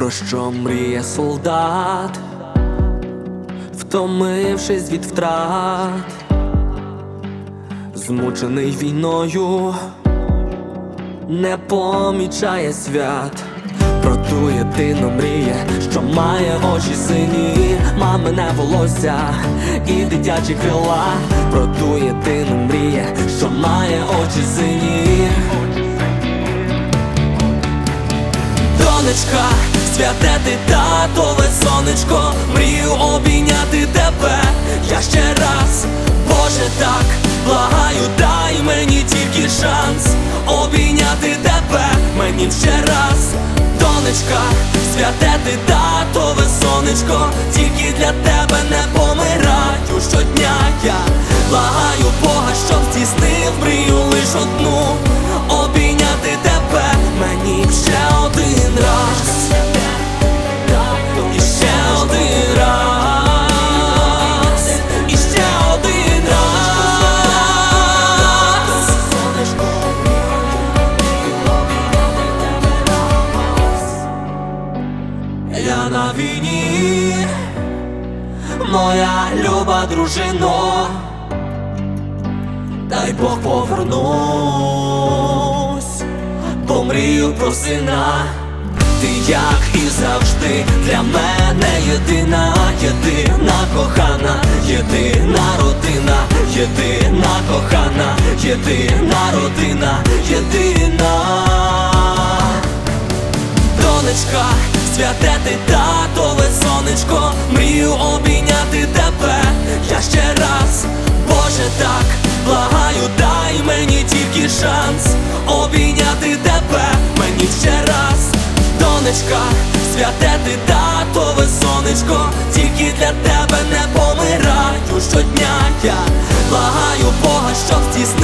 про що мріє солдат, втомившись від втрат, змучений війною, не помічає свят. Про ту єдину мріє, що має очі сині, мамине волосся і дитячі крила. Про ту єдину мріє, що має очі сині. Донечка, святе ти татове сонечко, мрію обійняти тебе я ще раз. Боже, так благаю, дай мені тільки шанс обійняти тебе мені ще раз. Донечка, святе ти татове сонечко, тільки для тебе не помираю щодня. Я благаю Бога, щоб здійснив мрію лиш одну, обійняти тебе мені ще один раз. І ще один раз. І ще один раз. Я на війні, моя люба дружино, дай Бог повернусь, бо мрію про сина. Ти, як і завжди, для мене єдина, єдина кохана, єдина родина, єдина кохана, єдина родина, єдина. Донечка, святе ти татове сонечко, мрію обійняти тебе я ще раз. Боже, так благаю, дай мені тільки шанс обійняти тебе мені ще раз. Донечка, святе ти татове сонечко, тільки для тебе не помираю щодня. Я благаю Бога, щоб здійснив